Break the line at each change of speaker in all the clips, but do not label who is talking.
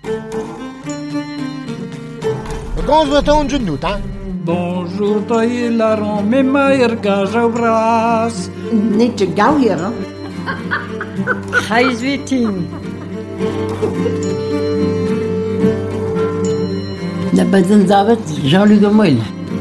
Gans wat an genout, hein?
Bonjour, toi il a ron, mais maïr gage au bras.
Niet te gauw hier, hè?
Heiß wie Ting.
Da baden zavet Jean-Luc Moyle.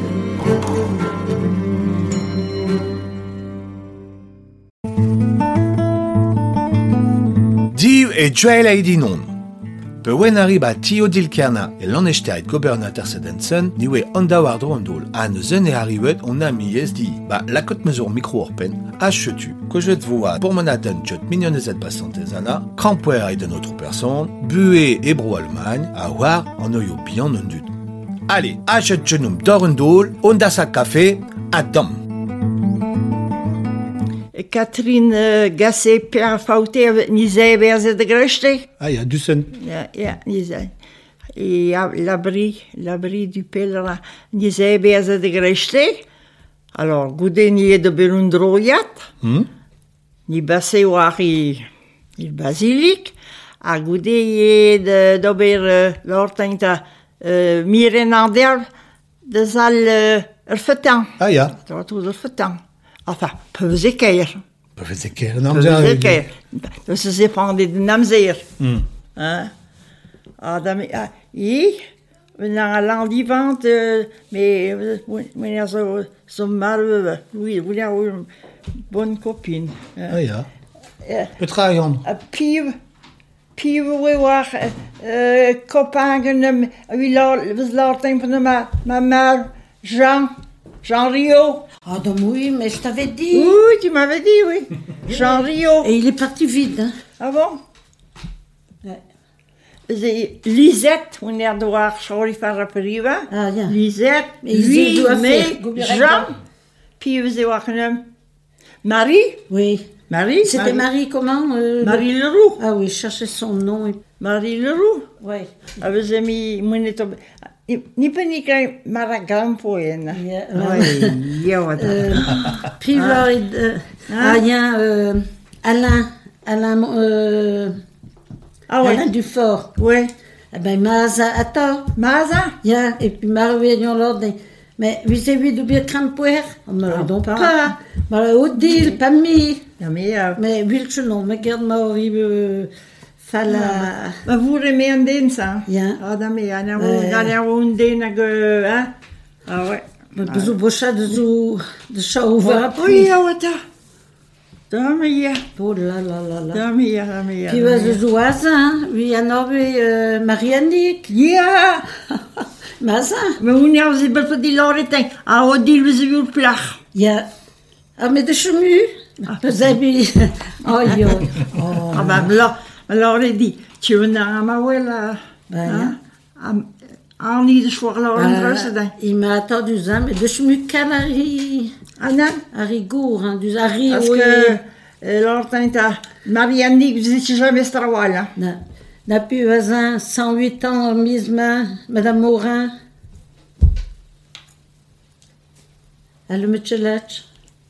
Div e dweil non. Pe oen arriba tio dilkerna e l'anesteit gobernateur sedensen, niwe andawardro an dol. A neuzen e arrivet on a miez di, lakot mezour mikro-orpen, a chetu, kojet voa pourmonaden tchot mignonezet basantezana, krampouer e den autre person, bue e bro Allemagne, a war an oio bihan an dud. Allez, a chet genoum dor an dol, on da sa café, a dam.
Catherine Gasset per fauter ni zei verse de grechte.
Ah ja, dussen.
Ja, ni zei. Et l'abri du pèlerin ni zei verse de grechte. Alors, goude ni de berundroiat. Ni basse oari il basilic. A goude de dober l'orteinta mirenander de zal fetan.
Ah ja.
Dat fetan. Enfin, peu zeker.
Peu zeker, namzeer.
Zeker. Dus ze zeepanden de namzeer. We naar l'endivant, mais we zo malheureux. Oui, we hebben een bonne copine.
Ah ja. Het gaat Jan.
Puis we waren copains, we laten van ma mère, Jean Rio.
Ah, donc oui, mais je t'avais dit.
Oui, tu m'avais dit, oui. Jean Rio.
Et il est parti vite, hein.
Ah bon?
Ouais.
Lisette, on est doar chori faire priva.
Ah, ja.
Lisette,
Mais
lui,
doit
mais
faire.
Jean. Puis vous avez voir Marie.
Oui.
Marie.
C'était Marie comment
Marie Leroux.
Ah oui, je cherchais son nom.
Marie Leroux.
Oui.
Vous avez mis mon état. Ni pas ni qu'un maragram poène.
Puis il y a Alain Alain Dufort.
Oui.
Eh ben Maza attends.
Maza.
Ja, et puis Marie l'ordre. Mais vous avez vu bien crampoer. Mais donc pas. Mais Odile, pas mis. Mais Wilson, mais garde ma horrible. Falla.
Maar voor een mee aan den sa.
Ja.
Ah, dan mee aan. Dan een den ge, hè. Ah ouais.
Maar bezoek bocha de chauva.
Oui, ja wat daar. Daar mee ja.
Oh la la la la.
Daar mee ja.
Puis was de zoaza, wie en orbe Marianne.
Ja.
Maza.
Maar hoe nou ze bij die Lorette. Ah, Odile we ze weer plach.
Ja. Ah, mais de chemu. Vous avez. Oh yo.
Ah bah là. Alors il dit, tu veux naar ma wella? En niet de schwarler
il m'a attendu ça, mais de chemu canari.
Anna?
Arigour, hein, du Ari.
Parce que l'orteinta Marianne dit que vous étiez jamais strawala.
N'a plus voisin 108 ans mise main, Madame Morin. Elle me chelach.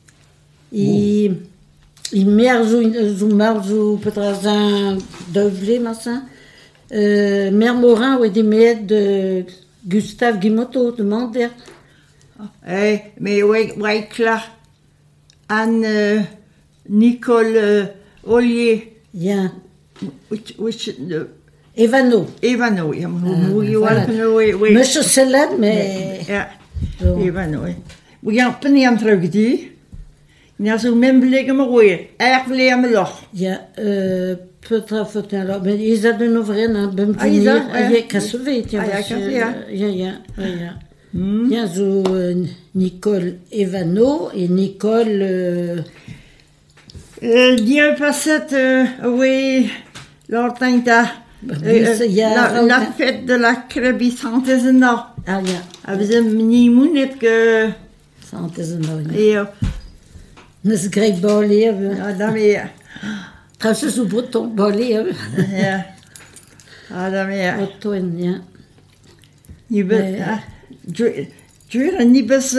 Il merge peut-être un d'œuvre, machin. Mère Morin, ou des maîtres de Gustave Guimotto, de Mander.
Mais ouais, clair. Anne Nicole Ollier.
Yeah.
Which
Evano.
Evano, ja.
Monsieur Célèbre, mais.
Ja. Evano, we gaan op een terug die. Ja, zo min beleggen me roeien. Erg vleer me loch.
Ja, peut-être alors, mais ils ont de nouveau un bon venir. Il y a qu'à se vite. Ja. Il y a zo Nicole Evano et Nicole.
Die passette, oui, l'orteinta. La fête de la crêpe Saint-Ézéna.
Ah, ja.
Hebben ze niet moeilijk que.
Saint-Ézéna.
Et.
Nes grec bolé.
Ah, daarmee.
Trouwens, zo breton bolé.
Ja. Ah, daarmee.
Breton, ja.
Je bent. Je bent niet best.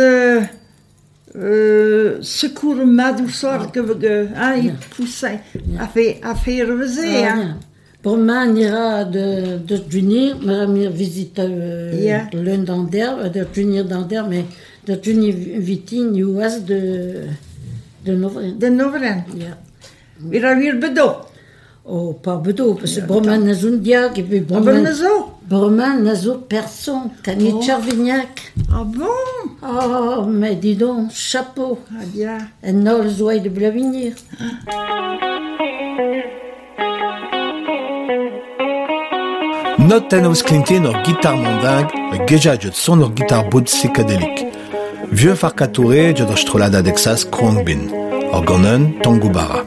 Secours mad ou sort que. Ah, il pousse. Affaire we zijn.
Broma ira de Junir, mais visite l'un d'Ander, de Junir d'Ander, mais de Junir Vitin, Youas de Novren.
De Novren?
Ja.
Ira wir bedo?
Oh, pas bedo, parce que Broma n'a un diag, et puis Broma n'a un personne, Cani Charvignac.
Ah bon?
Oh, mais dis donc, chapeau.
Ah bien.
Et non, le zoï de Blavinir.
Not en aus Clinton or guitar manding, geja jet son or guitar bout psychédélique. Vieux farcatouré jet or strolada d'Exas Krongbin, or gonnen Tongubara.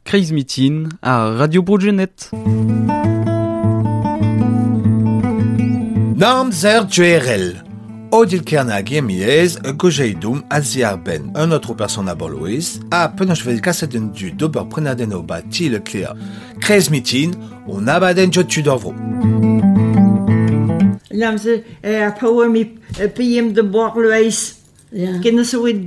Crazy Meeting à Radio Brugenet.
Nam zer GRL. Odil Kerna Gemiez, Gojeidoum, Aziar Ben, un autre personne à Borlois, a penachvel kassaden du dober prenaden au bâti le cléa. Crazy Meeting, on abaden jotu d'ovro.
Nam ze, a poem I PM de Borlois. Kennen ze weer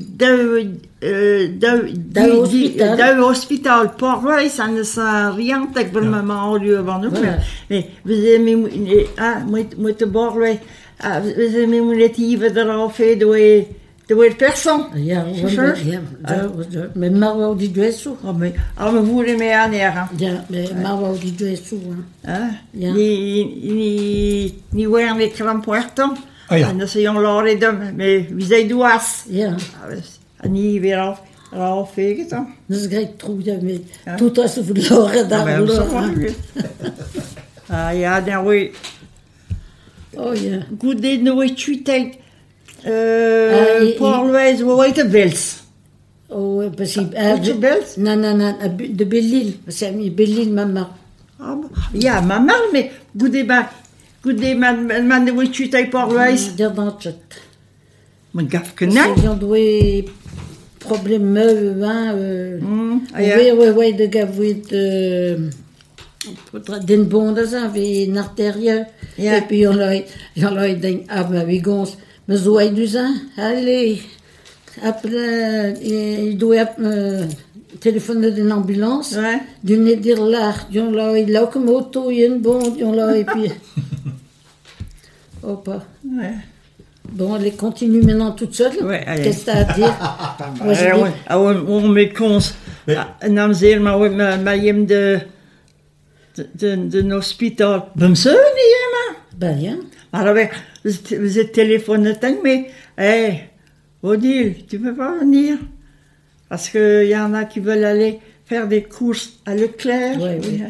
de hospital Port-Royce en de rien dat ik ben met mijn oude van ook mais we zijn met de Port-Royce we zijn met het hier eraf de personne
ja mais Marwa die doet zo
mais voelen mij aan
ja mais Marwa die doet zo
ja ni waren les crampuertos. En dat is een jong laridum, maar wie zei doas?
Ja.
En niet weer afvegen dan.
Dat is gelijk trouwens met tout als ze verloren daar.
Ah ja, dan we.
Oh ja.
Goed deed nooit tweet. Paulwijs, we weten Wels.
Oh, precies.
Weet je Wels?
Nee, de Bellil. We zijn Bellil, mama.
Ja, mama, maar goed deed maar. Goed deed man de tweet Paulwijs.
Ja, dat het.
Maar gaf kunnen.
Ze hadden problemen, oui, de gavouit den bon dat avait une artérieux et puis on l'a dit ah ben oui gons mais zo ai du ça allez après il doit téléphoner d'une ambulance d'une dire là on l'a il a comme auto une bon on l'a et puis hop bon, elle continue maintenant toute seule. Qu'est-ce que tu as à dire?
On met cons. En dan zeer maar je de hospital. Ben zo niet, hè,
Ben ja.
Maar we zitten téléphonen tank mee. Hé, Odile, tu peux pas venir? Parce que y en a qui veulent aller faire des courses à Leclerc.
Oui.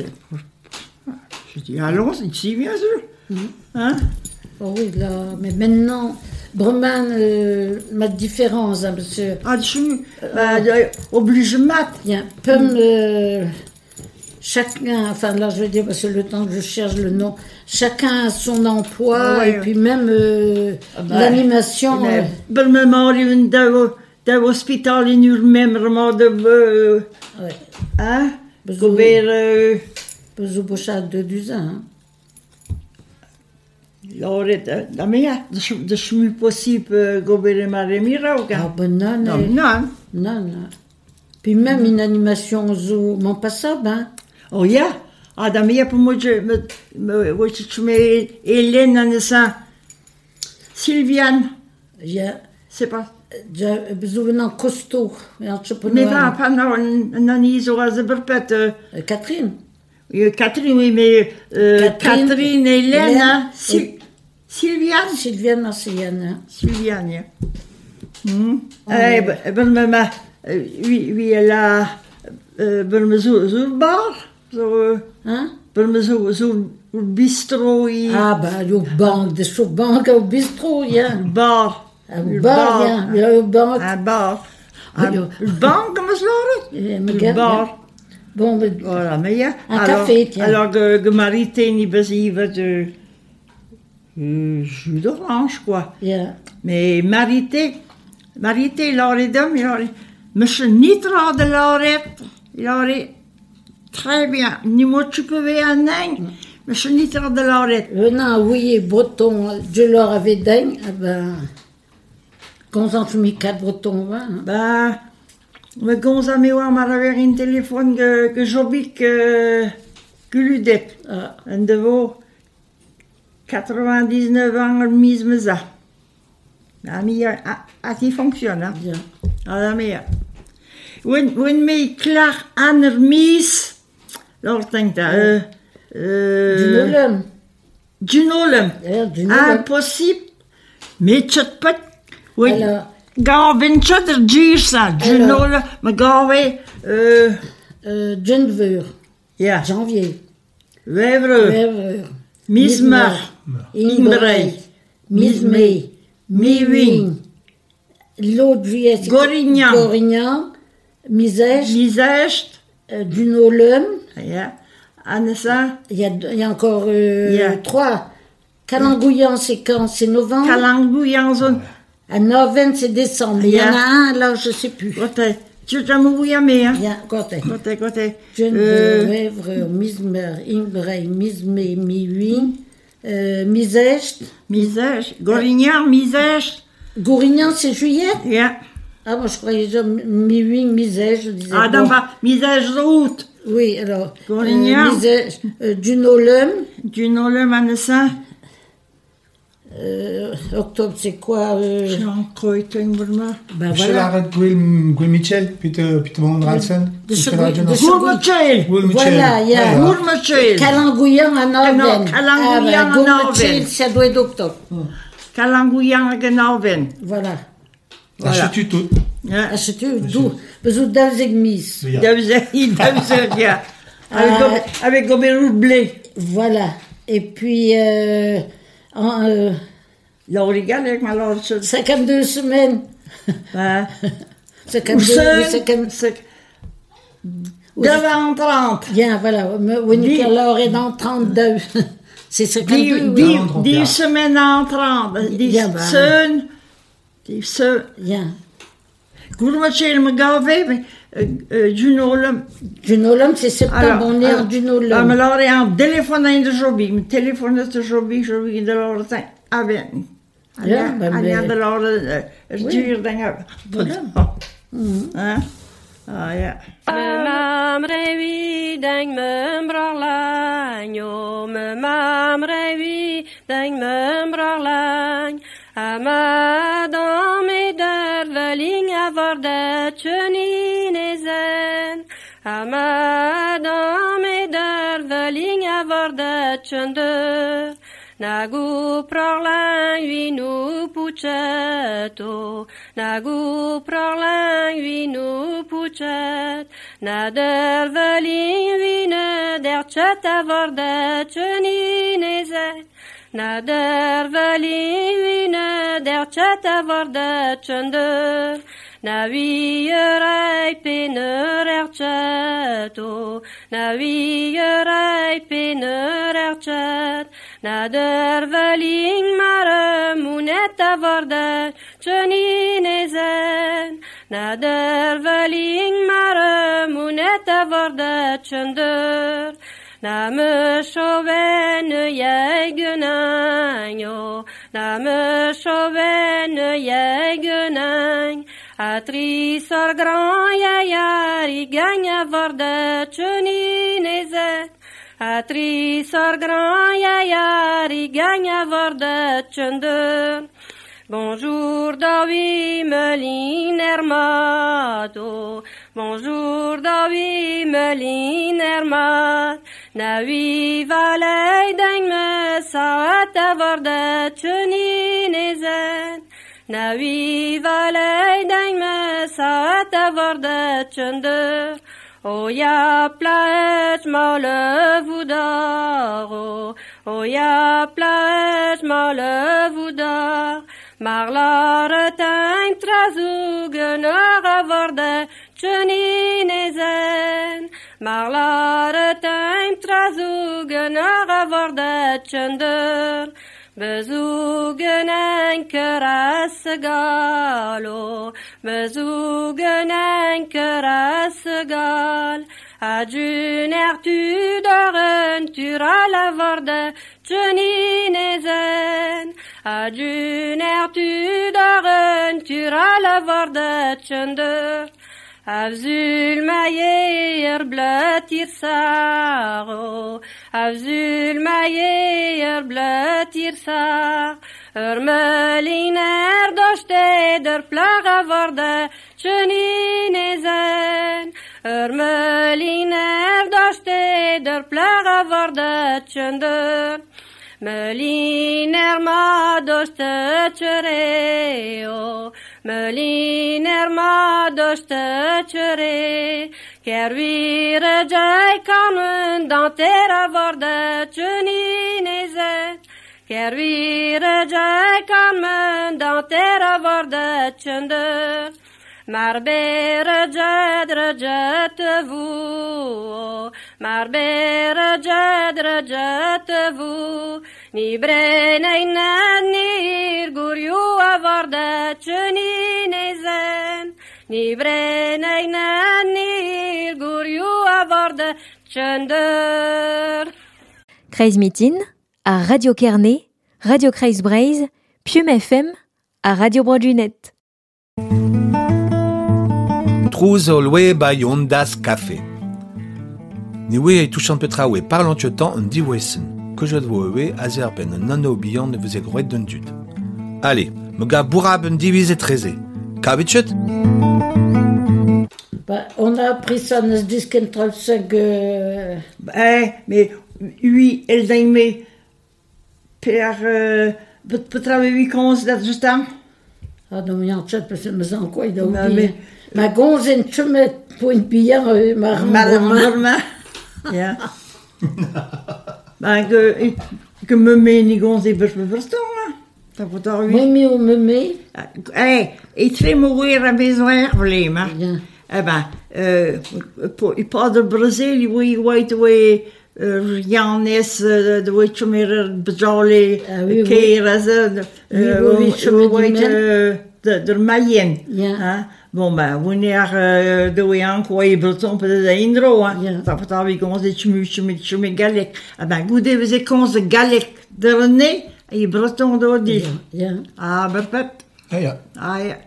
Je dis, allons, ici, bien sûr. Hein?
Oh oui, là, mais maintenant, vraiment, ma différence, hein, parce que...
Ah, obligement.
Comme chacun, enfin là, je veux dire, parce que le temps que je cherche le nom, chacun a son emploi, et puis même l'animation...
Ben, maman, il y a un hôpital, il y a même vraiment de... Hein? Probeer...
Bezoek bochat de duzin, hein?
Lauret, dat is nu possible gober maar remira ook.
Ah ben non. Puis même une animation zo mon passable, hein.
Oh ja. Ah dan meer moet je met Hélène en ça. Sylviane.
Ja.
C'est pas.
Ja, bezoeken een costaud.
Mais pas non niet zoals de berpet.
Catherine.
Catherine, oui, mais Catherine, Hélène, Sylviane. Sylviane, ja. Wie est là, ben me zo'n bar, ben me zo'n bistro.
Ah, bah, le bank, de zo'n bank au bistro, ja.
Bar.
Een bar, ja. Een bar.
Een bar. Een bank, kom eens laten. Een bar.
Bon,
voilà, mais ja.
Un café, tiens.
Alors, Marité niet bezieve de jus d'orange, quoi.
Ja.
Mais Marité, l'aurait monsieur Nitra de l'aurait très bien. Ni moi tu peux ver un dingue. Monsieur Nitra de l'aurait.
Non, oui, breton, je leur avais dingue. Ben, quand on mis 4 bretons,
ben. We gaan zo mee maar weer in telefoon gejobik geludep. En de wo 99 ans mise me ça. Maar die fonctionne.
Ja.
Ah mais. When me klaar aan er mise. Lord denkt dat.
Junolem.
Ja, Junolem. Impossible. Mais chat pas. Oui. Gavin chatter duurza, Junola, maar gawe
Janvier.
Ja.
Janvier.
Wever. Mismar. Ingbrei. Mismei. Miwing.
L'autre juillet.
Gorignan.
Misèche. du Nolum.
Ja. En ça?
Il y a encore 3. Kalangouyan, c'est quand? C'est novembre?
Kalangouyan,
à Noven, c'est décembre. Il y en a un, là, je ne sais plus.
Côté. Tu t'as mouillé, mais, hein?
Côté.
Côté.
Jeune Mismer, Ingbrey, Misme, Miwin, Misèche.
Misèche. Gorignan, Misèche.
Gorignan, c'est juillet?
Ja.
Ah, moi, je croyais déjà Miwin, Misèche, je disais.
Ah, donc, Misèche d'août.
Oui, alors.
Gorignan.
Misèche, du Nolum.
Du Nolum, en ça?
Octobre, c'est quoi?
Jean Croyton, vraiment.
Ben
Je
voilà.
l'arrête Gouil Mitchell, puis te Mondralsen.
Gourmachel.
Voilà, il y a
Gourmachel.
Kalangouyan à Noven.
Kalangouyan à Noven.
Ça doit être octobre.
Kalangouyan à Noven.
Voilà.
Achètes-tu tout?
Achète-tu d'où? Besoin d'Alzegmis.
Ja. Avec Gobelou blé.
Voilà. Et puis,
L'origal avec ma lord.
52 semaines. 52,
devant 30.
Bien, voilà. Winnie alors est dans 32. C'est 52.
10 semaines en 30. 10 semaines. 10 semaines.
Bien.
Gourmachel me gavé, mais Junolum.
Junolum, c'est septembre, on est en Junolum.
Maar alors, il y a un téléphone de Joby. Mijn telefoon de Joby de l'ordre. Ah bien.
Ja,
Anja de l'ordre. Het duur dingen. Ah ja.
Mam rewi dang mem brarlanyo, mam rewi dang mem brarlan. Amadam eder veling avarda tjönin ezen. Amadam eder veling avarda tjönder. Nagu prarlan vinu pucceto, nagu prarlan vinu puccet. Nader veling vine der tjöt avarda tjönin ezen. Nader veling vine der tjöt avarda tjönder. Navierai pener ertjöto, navierai pener ertjöt. Nader veling mare munet avarda tjönin ezen. Nader veling mare munet avarda tjönder. Name choven jägenang, name choven jägenang. Atrisar grand yayari gagna varda tjönin ezen. Atrisar grand yayari gagna varda tjönder. Bonjour David Melin Hermato, bonjour David Melin Hermat. Navi valei dang me saat avarda tjönin ezen. Navi valei dang me saat avarda tjönder. O ya plaet male vudar, o ya plaet male vudar. Marlare tang trazugener avarda tjönin ezen. Marlare tang trazugener avarda tjönder. Bezogen enker asgalo, bezogen enker asgal. Adjun tu daren tura la varda tjönin ezen. Adjun tu daren tura la varda tjönder. Avzul mayer blatir saro, avzul mayer blatir sar. Örmeliner doste der plaga varda tjönin ezen. Örmeliner doste der plaga varda tjönder. Meliner ma doste tjöreo, Meliner ma doste tjöre. Ker vi rejai kanun dantera varda tjönin ezen. Ker vi rejai kanun dantera varda tjönder. Marbe rajat-vous, marbe rajat-vous, ni brenayna nir guryu avardat cheni nezen, ni brenayna nir guryu avardat chender.
Kreis Mitin à Radio Kerney, Radio Kreis Breizh, Pium FM à Radio Brodunet.
Trouz o loe ba Yondas Café. Ni oe e touchant petra oe parlantiotan un diwesen, que je dois oe azer ben un anno bihan ne veze groet d'un dud. Allez, me ga bourrab un divise treze. Kavitchet?
On a appris ça dans ce disque
mais oui, elle d'aimé per petra we weekends dat justam.
Ah, non, il y a un chat, parce que je me quoi, il a oublié. Ma gonzine, tu me pour une bière,
Madame Norma. Ja. Maar que me mets ni gonzine, je me verstaan. Dat wordt al weer.
Memi ou memi?
Ik trek me weer een bezwaar probleem. Eh ben, pas de Brésil, oui, oui, Janis, de weet je meer, Bajali, Keren, de Malien.
Ja.
Bon, ben, wanneer de we aankomen, Breton, op de Indro, dat wordt alweer ons dit chumie galek. Eh ben, goed even ze onze galek de René, en je Breton door die.
Ja.
Ah, bepet.
Ja.
Ah, ja.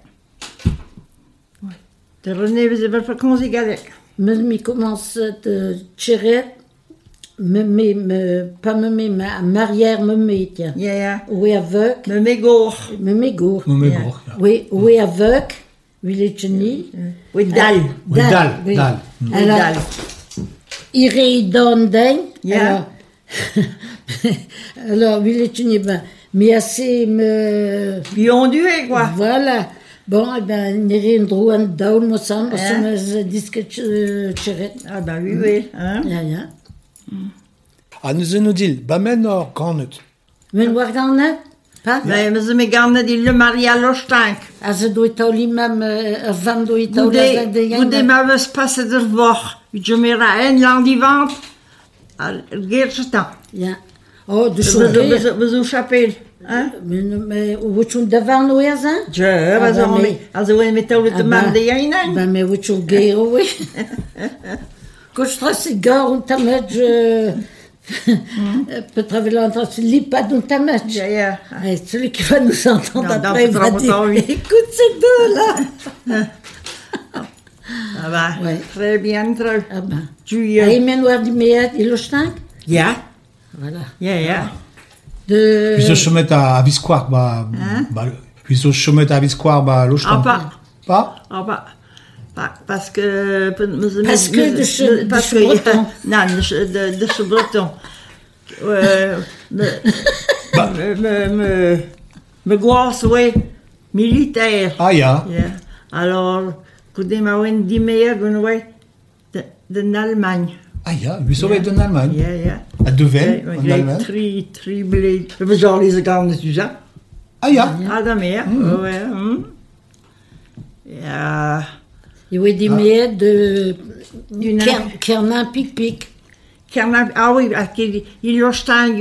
De René, we zijn voor onze galek.
Memi commence de Tchéret, pas memi, mais marière memi, tiens.
Ja.
Oui, aveugle.
Memi goor.
Memi goor.
Memi goor, ja.
Oui, aveugle. Oui, les chenilles.
Oui, dal.
Oui. Alors, Iré Dondeng.
Ja.
Alors, oui, les chenilles, ben, mais assez me...
Biondué, quoi.
Voilà. Bon, eh ben, Iré Ndrouan Daoul, moi, ça, me disque Tchéret.
Ah, ben, oui, hein.
Ja.
Ah, nous en dit, ba men or granet.
Men war garnet? Pas?
Mais ze me garne die le Maria Lostank.
Also doit ali même van doit ali de yang.
Goede maar we passen er voor. Je me ra en lang die wand. Al geert staan.
Ja. Oh, de
we zo chapel. Hein?
Mais où tu devant nous ya ça?
Je, was on me. Also we met au de man de yang.
Ben mais où tu geer oui. Quand je trace cigare on tamet peut travailler entre les pas dans ta match.
Ja.
Celui qui va nous entendre après va dire écoute ces deux-là.
Ah bah,
ouais.
Très bien, très.
Ah bah.
Tu
y menoir du meilleur, il le stank?
Ja.
Voilà.
Ja.
De... Puis se mettre à Visquar, puis se mettre à Visquar, le stank.
Pas? Parce que de ce breton. Non, de ce breton. Me gosse, oui, militaire.
Ah, ja.
Alors, quand je m'ai dit meilleur, de Allemagne.
Ah, ja, wie zo weet in Allemagne?
Ja.
À Devel, en Allemagne?
Drie bleden. We zullen eens gaan, dus ja.
Ah, ja.
Ah, dat meer. Ja.
Il y a des miettes de Kernin Pic.
Kernin, ah oui, il y a staan,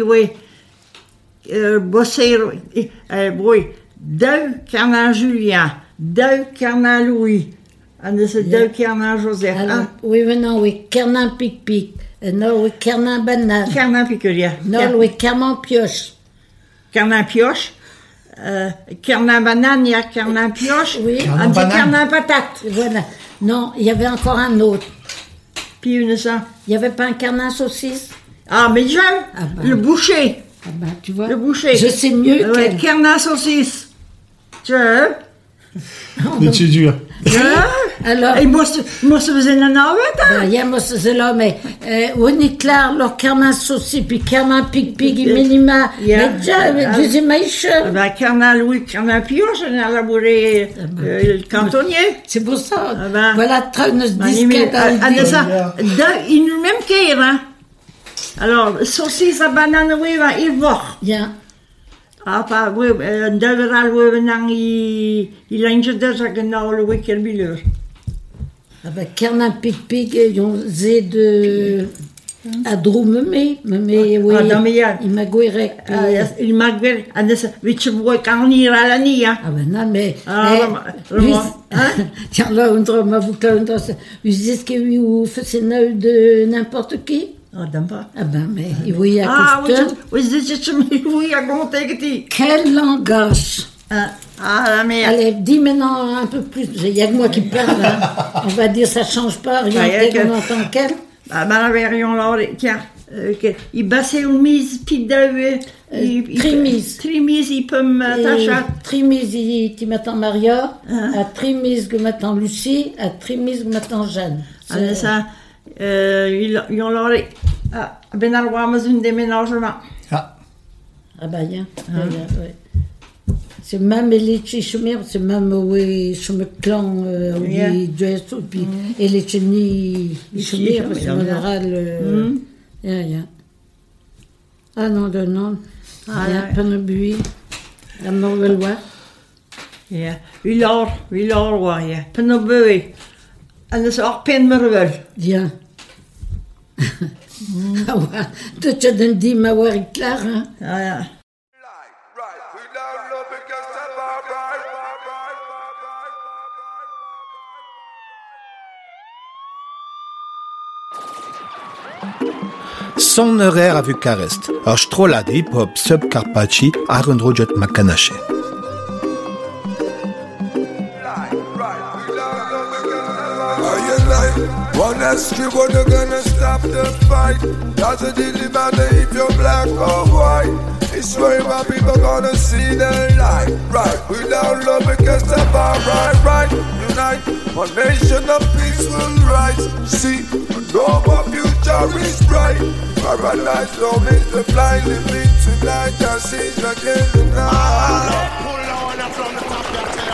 Bossero, boy, deux Kernin Julien, deux Kernin Louis, en deux Kernin Joseph.
Oui, Kernin Pic. Non, oui, Kernin Banane.
Kernin Picolia.
Non, oui, Kernin Pioche.
Kernin Pioche. Kernin banane, il y a Kernin pioche, Kernin patate.
Voilà. Non, il y avait encore un autre.
Puis une ça.
Il n'y avait pas un Kernin saucisse?
Ah, mais j'aime. Le boucher.
Ah bah, tu vois.
Le boucher.
Je sais mieux que...
Kernin saucisse. Tu vois?
Mais c'est dur.
Alors...
Et moi, ça faisait une navette.
Il y a moi, c'est là, mais... On est clair, leur Kernin saucisse, puis Kernin Pic, minima. Mais déjà, deuxième maïcheur.
Kernin Louis, Kernin pioche, on a labouré le cantonnier.
C'est pour ça. Voilà, nos disques.
Il nous même qu'hier, hein. Alors, saucisse à banane, oui, il va.
Bien.
Aber Döveral Wevenang il Angel sa genau le week-end bileur.
Aber Kernan Pig yon ze de a drum me oui. Il m'a guéré.
Il m'a guéré. Adesso vice vuoi carnira la nia.
Ah ben non mais tiens là on doit m'avouer on doit vous dites que vous faites de n'importe qui.
Ah ben
mais il voyait à
oui oui à compter.
Quel langage.
La mère.
Allez, dis maintenant un peu plus. Il y a que moi qui parle. Hein. On va dire ça change pas. Rien qu'on entend qu'elle.
Ma version là, tiens, il bassait une mise pidave.
Trimise,
il peut m'attacher.
Trimise, il m'attend Maria. À Trimise, que m'attend Lucie. À Trimise, que m'attend Jeanne.
Alors ça, ils ont l'air. Ben à l'ouest, mais un déménagement.
Ah bah bien. Ouais. C'est même les Tchichumir, c'est même oui, je me clan, oui, dress ou puis et les Tchini, Tchichumir, c'est en général. Ah non, pas de bruit, la nouvelle loi.
Il a, ouais, pas de bruit. Elle sort peine merveille.
Bien. Ah ouais, tout ça d'un dit ma voix est claire, hein.
Son horaire a vu Carest, ar strola de hip-hop sub-Carpaci ar un droget Macanache.
One ask you what they're gonna stop the fight. Doesn't really matter if you're black or white. It's where my people gonna see the light. Right, without love because the bar right. Unite, one nation of peaceful rights. See, no more future is bright. Paradise don't miss the fly. Living tonight, I see again tonight. Pull on from the top, that's it.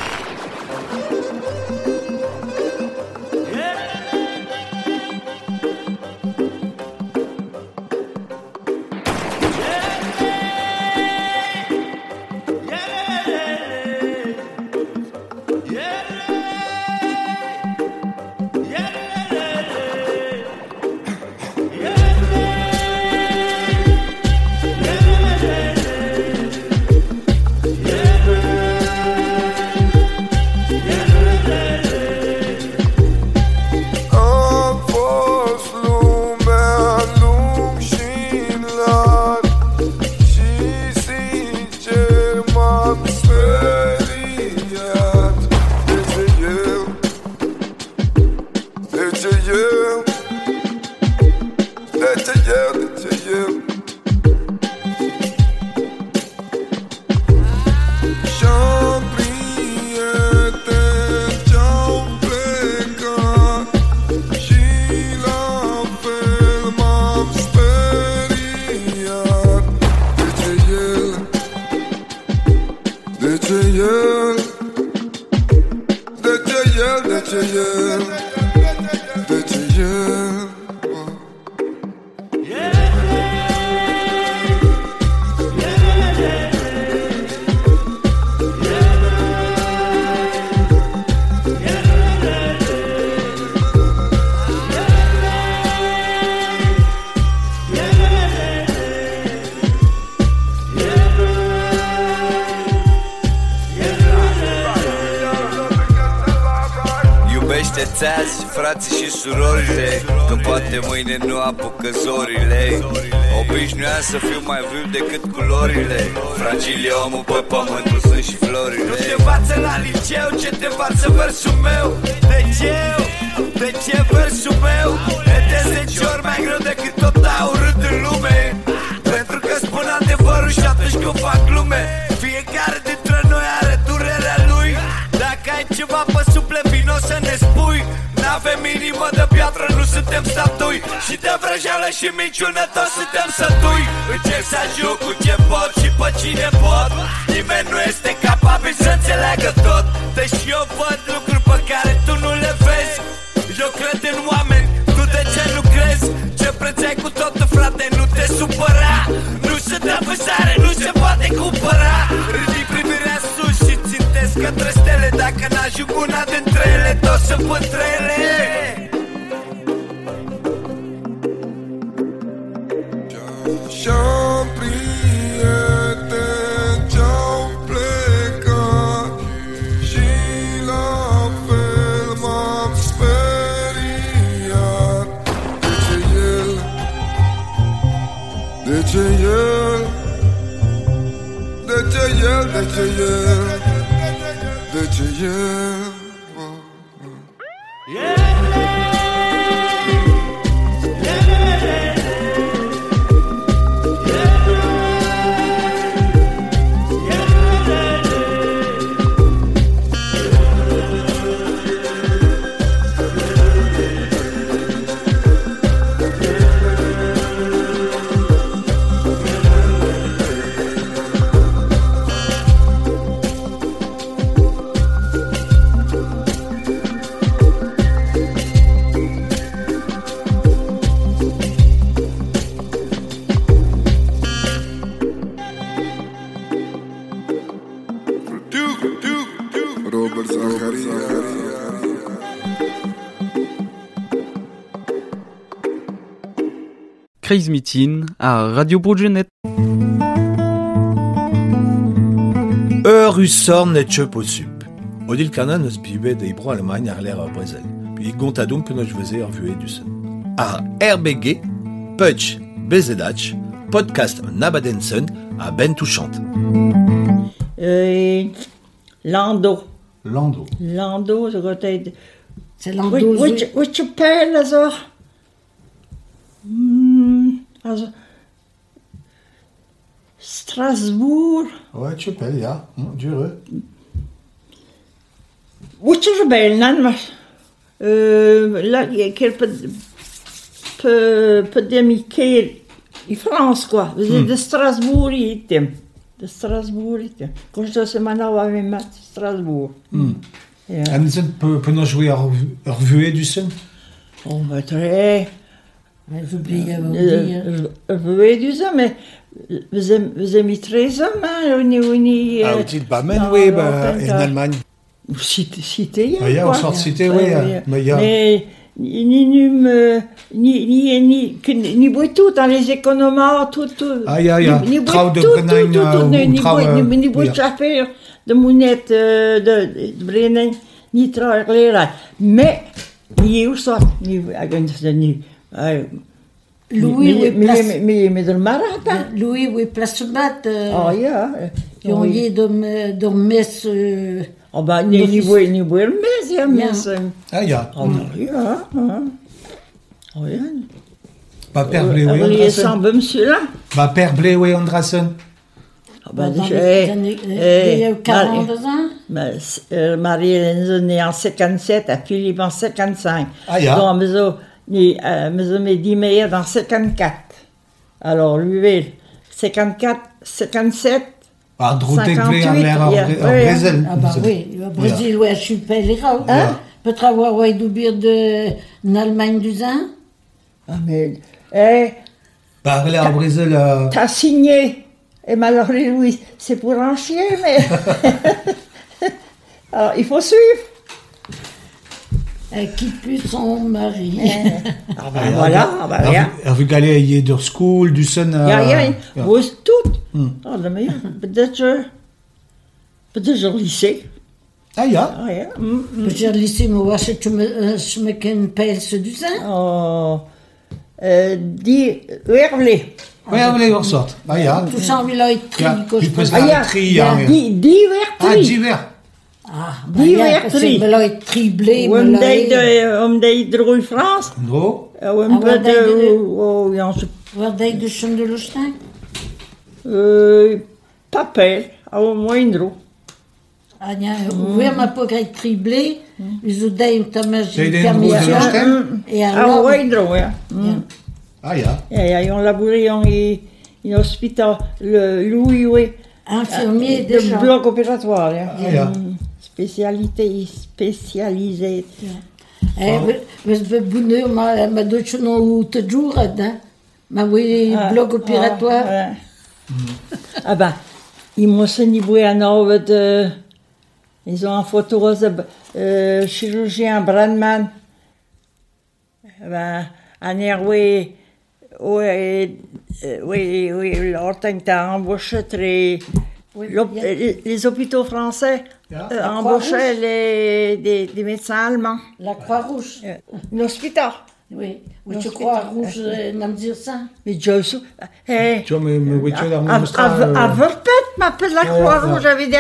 Azi, frații și surorile, că poate mâine nu apucă zorile. Obișnuiam să fiu mai viu decât culorile. Fragile omul pe pământul sunt și florile. Nu te învață la liceu, ce te învață versul meu. De ce versul meu e de 10 ori mai greu decât tot aurât în lume. Pentru că spun adevărul și atunci când fac glume. Fiecare dintre noi are durerea lui. Dacă ai ceva pe suflet, vino să ne spui. N-avem inimă de piatră, nu suntem statui. Și de vrăjeală și minciună toți suntem sătui. Încerc să ajung cu ce pot și pe cine pot. Nimeni nu este capabil să înțeleagă tot. Deși eu văd lucruri pe care tu nu le vezi. Eu cred în oameni, tu de ce nu crezi? Ce preț ai cu totul, frate, nu te supăra. Nu se dă vânzare, nu se poate cumpăra. și una dintre ele toți sunt pătrele.
Și-am prieteni ce-au plecat și la fel m-am speriat. De ce el? De ce el? De ce el? De ce el? Robert Zacharia.
Crazy Meeting à Radio Bourgenet.
Ussorn net tchep o sup. Odil Kana neus bibe de ibro Allemagne ar l'air Brésil. Puis gontadoum penoj veze ar vué dusen. Ar RBG, Putsch, Bezedach, podcast Nabadensen à Ben Touchante.
Lando.
Lando,
så godt det.
C'est Lando.
Which pæl, altså? Altså... Strasbourg.
Ouais, tchepel, ja. Dure.
Which rebel, nan, maar... Là, il y a peu d'amiquer en France, quoi. Vous êtes de Strasbourg, il était. De Strasbourg, il était. Quand je suis maintenant avec ma Strasbourg.
En zijn penoj jouer ar vué dusen?
Oh, bah, très...
J'oublie avant de dire.
Vué du ça, mais... Vous aimez très hommes, hein?
Ah, outil ba men, oui, en Allemagne.
Cité,
ah, ja,
quoi.
Au sort cité, oui, mais ja.
Mais ni boit tout dans les économes, tout.
Ah, ja.
Ni
Trau
boit
de
tout,
Brenagne,
ni boit chaffer de mounette de Brenagne, ni trau lera. Mais, ni où sort, ni
Louis,
mais de Marat.
Louis, oui, place bat.
Oh, ja.
Ils ont eu de messe.
Oh, bah, ni boit le mes, ja, mes.
Ah, ja.
Oh, ja. Oh, ja.
Ba per ble oui
Andrassen.
Andrassen.
Ensemble, monsieur-là.
Ba per ble oui Andrassen.
Ah, bah,
Dans
déjà,
les années 40 ans.
Marie-Hélène est née en 57, à Philippe en 55.
Ah, ja.
Donc, nous mes 10 meilleurs dans 54. Alors, lui, 54, 57,
Ba drotek ble
58,
ar l'air ar Brésil.
Ah bah oui, au Brésil, ouais, je suis pas les rats. Peut-être avoir ouais, d'oubir de l'Allemagne du Zin.
Ah, mais,
Ba ar l'air ar Brésil.
t'as signé. Et malheureusement, Louis, c'est pour en chier, mais... Alors, il faut suivre.
Qui plus son mari.
Ah ben voilà, ah ben rien.
Ar vu gale a der school, dusen...
Ja, wo ist tout? Oh, dan ben je, peut-être lycée.
Ah, ja.
Ah, ja.
Je lycée, moi, je me ken pels du Zin.
Oh, die Wervle.
Ouais, on les ressortent. Ah, ja.
Tout ça, il a été
Ja, tu peux
Ah, ja,
tri,
ja,
ja.
die Wertri.
Ah, diver.
Ah,
Die
ja,
werd
parce que
drie.
me l'a été triblé,
Om de droeg France.
Ndro.
Om
wat deed
de...
je?
Oh, ja,
Wat deed de Chum de Loustin?
papel. Au moindro.
Ah, ja, ouvert ma peau été triblé, les odeilles, ta magie,
T'as idée de Loustin?
et
Au
alors...
moindro, ja.
Ah, ja.
Ja, ils ont labouré en hospital. Le Louis, oui.
Infirmier,
De
déjà.
bloc opératoire, ja.
Ah, ja.
Spécialisé.
We bonheur, ma doce non te jour, hein. Ma oui, bloc opératoire.
Ah bah, ils m'ont enseigné à Nord de Ils ont en photo de chirurgien Brandman. En oui, l'ordre t'a embauché les hôpitaux français embauchaient des médecins allemands.
La Croix-Rouge.
L'hôpital.
Oui, tu Croix-Rouge, n'aime dire ça.
Mais Josu,
mais oui, tu as
à Verpet m'appelle la Croix-Rouge, avait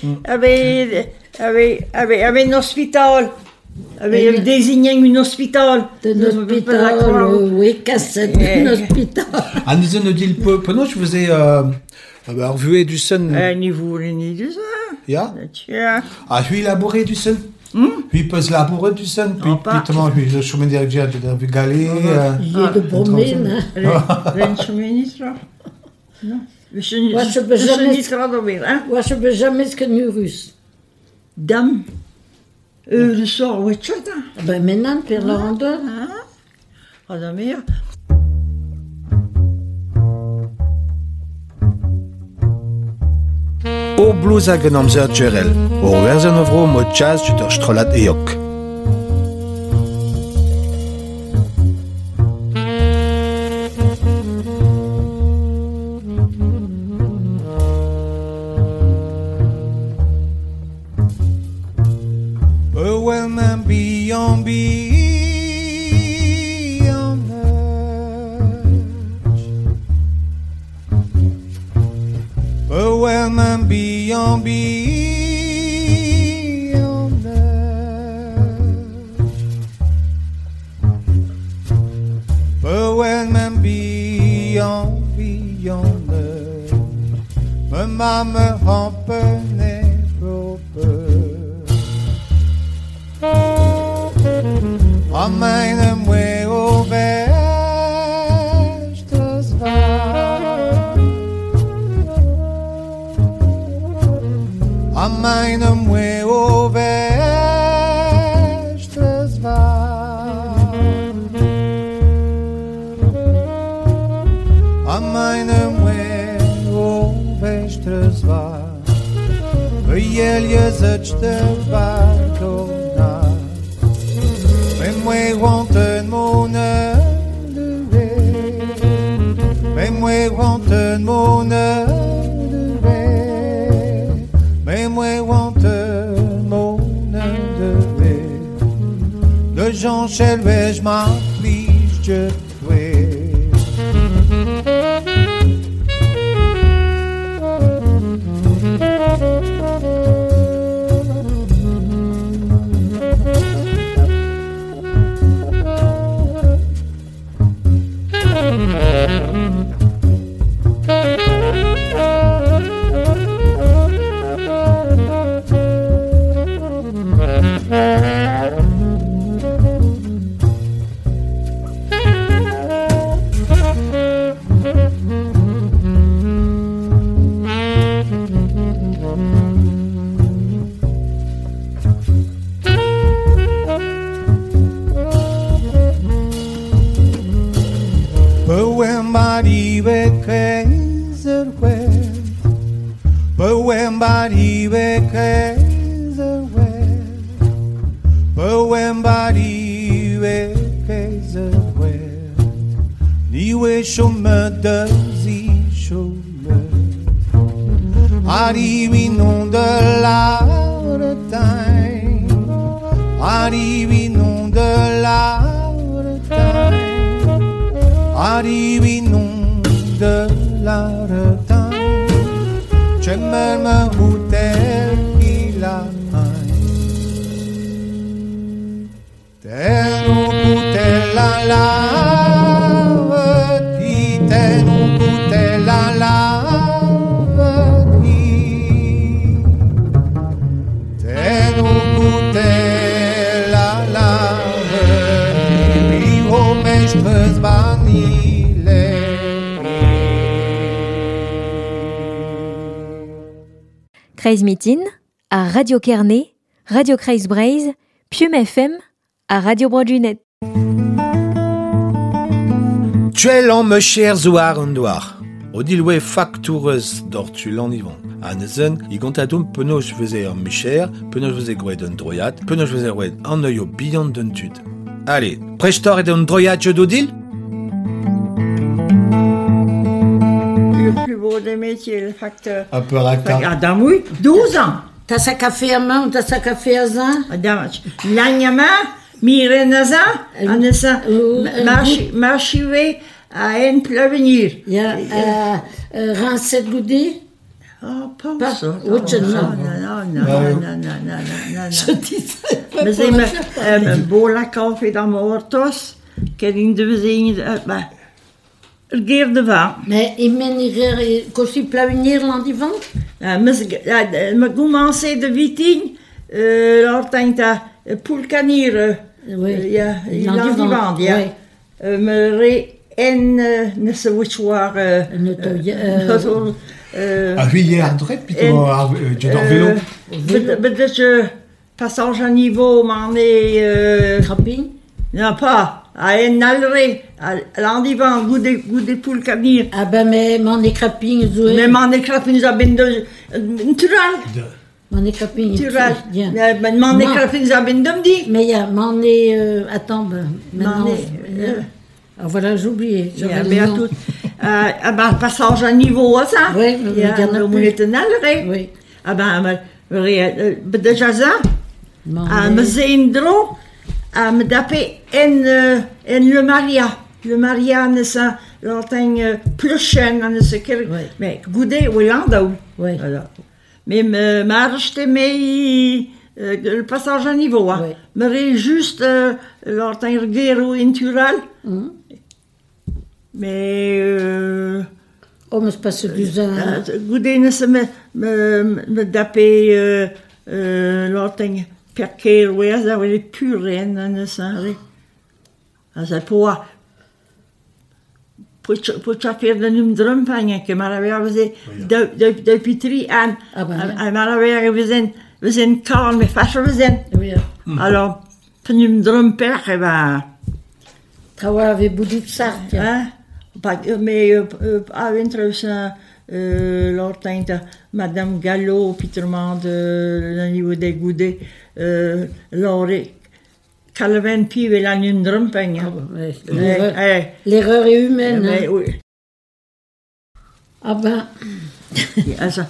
un hôpital. Avait désigné un hôpital.
Un hôpital, oui, cassette, un hôpital.
Ah, nous dit le peu, non, je faisais revue du Sun.
Niveau ni du Sun.
Ja? Ah, lui labouré du Sun. Lui peut se labourer du Sun. Puis, lui, le chemin dirigé, j'ai vu galer.
Il y a de promènes.
Le chemin là. Non. Je
peux jamais ce que nous russe.
Dame. Le sort, oui, tu as.
Ben maintenant, per la rondeur.
Ah, da mia.
O blues hag an amzer djerel. O verzen ovro mo jazz tu ur strolat eok.
Kreis Mitin à Radio Kerney, Radio Kreis Breizh, Pium FM à Radio Broadjunet.
Tu es l'homme cher zouar un doar. Odilwe factureuse d'ortu l'enivant. Anezen, il gontadoum penoj faisait en michère, penoj faisait goued un droyat, penoj faisait goued en oeil au billon d'un tud. Allez, prestor et d'un droyat je d'odil?
Le plus beau des métiers, le facteur.
Un peu racta.
Adam, oui, 12 ans.
T'as sa café à main ou t'as sa café à zin?
Adam, l'agnement, mirenaza, anessa, marchivé à un plavenir.
Il y a Rincet Goudé?
Oh, pas ça.
Non.
Je disais. Mais c'est beau la café dans mon hortos, qu'elle est une de vizinha, guerre devant.
Mais il mènerait aussi plavenir l'an d'hiver?
Mais commencé de viting, lors d'un poulcanir, l'an d'hiver, me ne se voit
Ah oui, hier, droit, plutôt, je dors vélo.
Je passage à niveau, m'en est.
Trapping?
Non, pas. À un alré, à l'endivan, goût des poules canir.
Ah ben, mais m'en est crapping, Zoé.
Mais m'en est crapping, ça ben de. Natural.
M'en est crapping.
Natural.
Bien.
Mais m'en est crapping, ça ben de me dire.
Mais il y a, m'en est. Attends, ben. Maintenant. Ah, voilà, j'ai oublié.
J'avais à tout. Ah ben, passage à niveau, ça.
Oui,
il y a un alré.
Oui.
Ah ben, déjà ça. Ah, mais c'est une drôle. Me dapé en le Maria. Le Maria, c'est l'antenne plus chaîne, mais goudé, oui, l'endou.
Oui.
Mais m'a racheté le passage à niveau.
Oui.
Mais juste l'antenne guerre naturel. Mais.
Oh, mais c'est pas celui-là.
Goudé, me dapé l'antenne. Perché ça va être plus rien, ça. Ça pour faire de nous drumpen, que m'avait depuis 3 ans. M'avait we zijn kalm met fashion we zijn. Alors, pour nous drumper,
Trawa avait beaucoup de ça.
Mais à Wintreus, l'orteinte, Madame Gallo, Peterman, le niveau des goudets, Laurie, Calvin Pive, la nuit drumping.
L'erreur est humaine.
Hein? Oui.
Ah ben.
Also,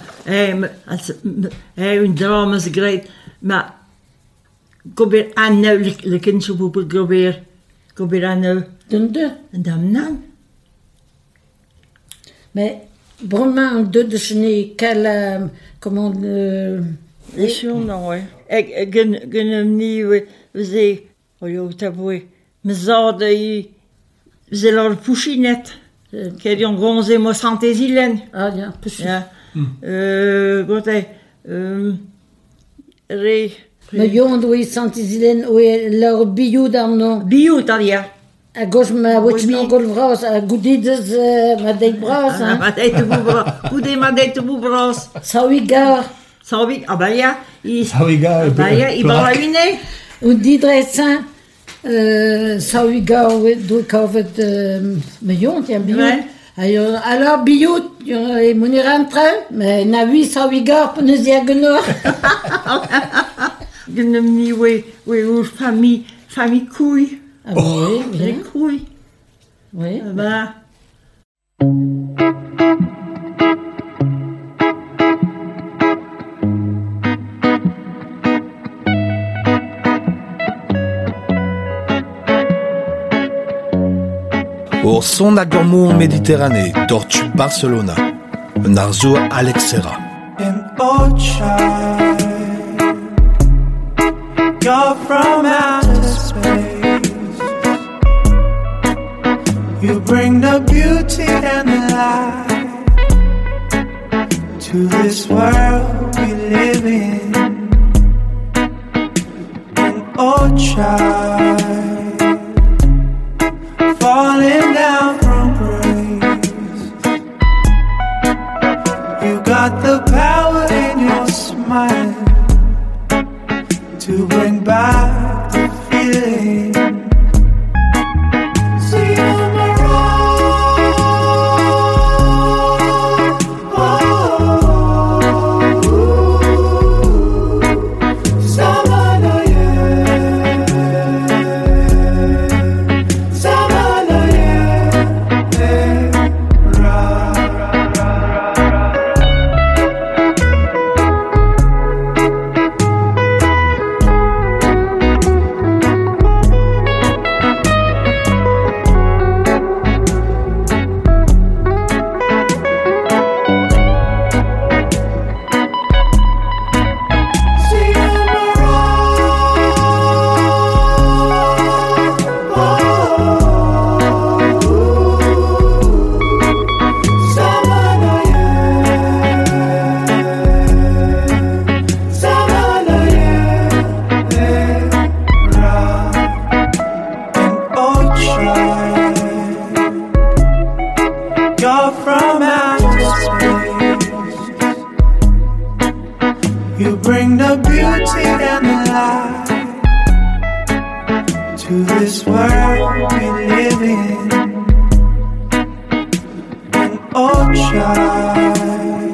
een drama is great, maar probeer aan nou, de kinderen probeer aan nou. En dan nou.
Mais vraiment, de chenille, quelle, comment,
is zo nou, hè. Ik hem niet, we zeggen, oh joh, dat boy, me zouden we zullen er pushen net. Kijk, jong, gewoon ze maar santézilen.
Ah ja, pushen.
Ja. Goed, hè.
Mais jong, doe je santézilen, hoe leur bio dan nog?
Bio, dat ja.
À gauche, ma witch non golvras, à goudis, ma date bras, hein.
Ma date boubras, goudis ma date boubras.
Sawigar.
Sawi, ah bah ya.
Sawigar,
bah ya, il va ruiner.
Und die dressin, Sawigar, doe ik over het million, tiens, bio. Alors, bio, mon y rentre, mais na 8 Sawigar pour nous dire genor.
Je ne me dis, oui, famille couille.
Ah oui,
les couilles.
Oui.
Bah.
Au son d'Agormo en Méditerranée, Tortue Barcelona, un arzo Alexera.
You're from outer space. You bring the beauty and the light to this world we live in. And oh child, falling down from grace. You got the power in your smile to bring back the feeling. See you You bring the beauty and the light to this world we live in. An old child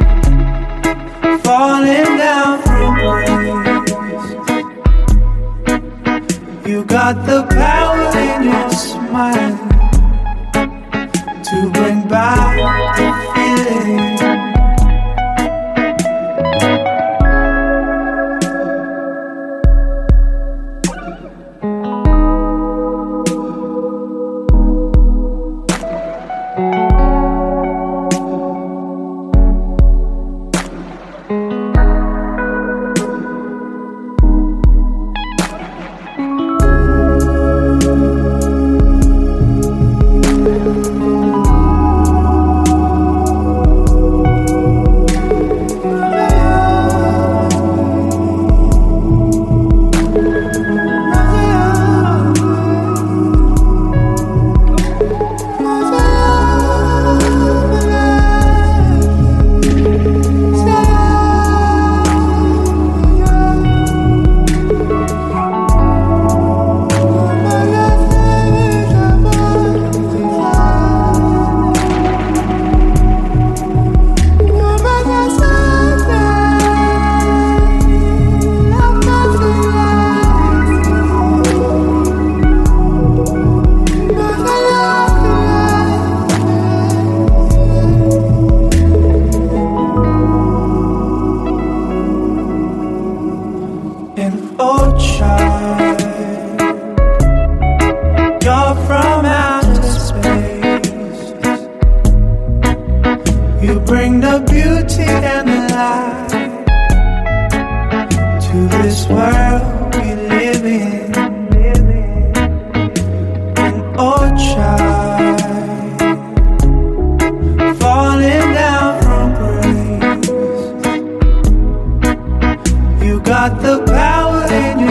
falling down from grace. You got the power in your smile to bring back the feeling.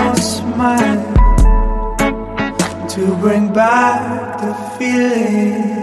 To bring back the feeling.